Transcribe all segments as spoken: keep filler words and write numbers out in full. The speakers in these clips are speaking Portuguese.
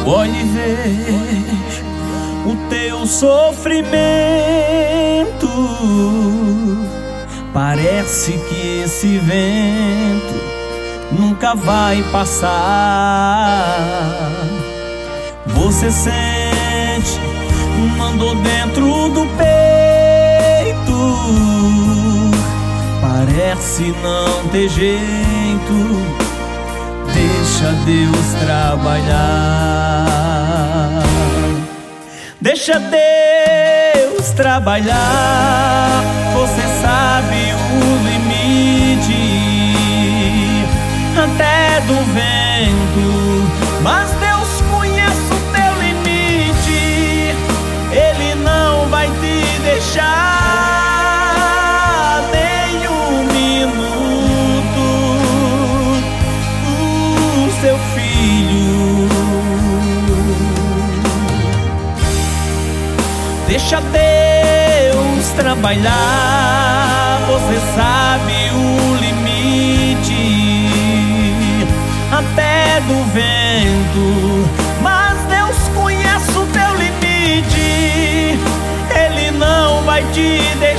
Olhe e veja o teu sofrimento. Parece que esse vento nunca vai passar. Você sente uma dor dentro do peito, parece não ter jeito. Deixa Deus trabalhar. Deixa Deus trabalhar. Você sabe o limite até do vento, mas Deus conhece o teu limite. Ele não vai te deixar nem um minuto. O seu filho, deixa Deus trabalhar. Você sabe o limite até do vento, mas Deus conhece o teu limite. Ele não vai te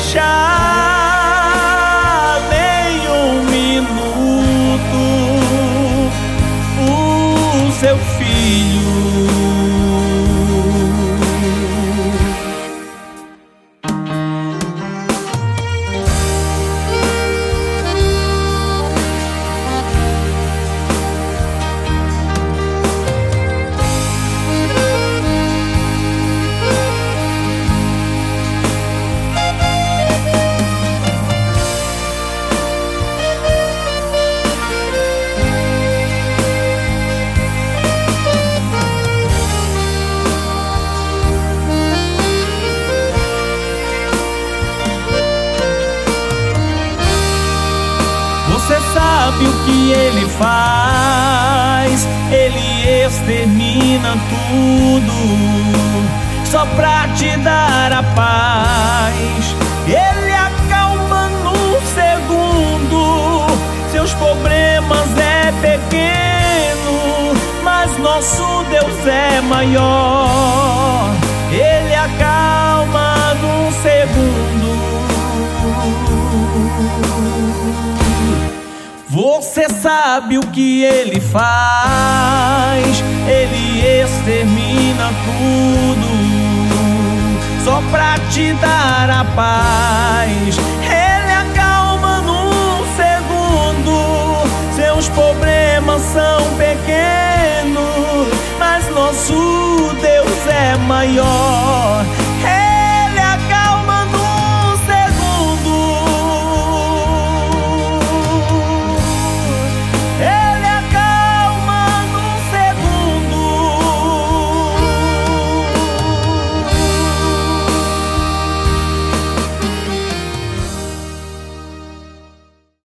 deixar nem um minuto. O seu filho, você sabe o que ele faz. Ele extermina tudo só pra te dar a paz. Ele acalma no segundo. Seus problemas é pequeno, mas nosso Deus é maior. Ele acalma num segundo. Você sabe o que ele faz. Ele extermina tudo só pra te dar a paz. Ele acalma num segundo. Seus problemas são pequenos, mas nosso Deus é maior.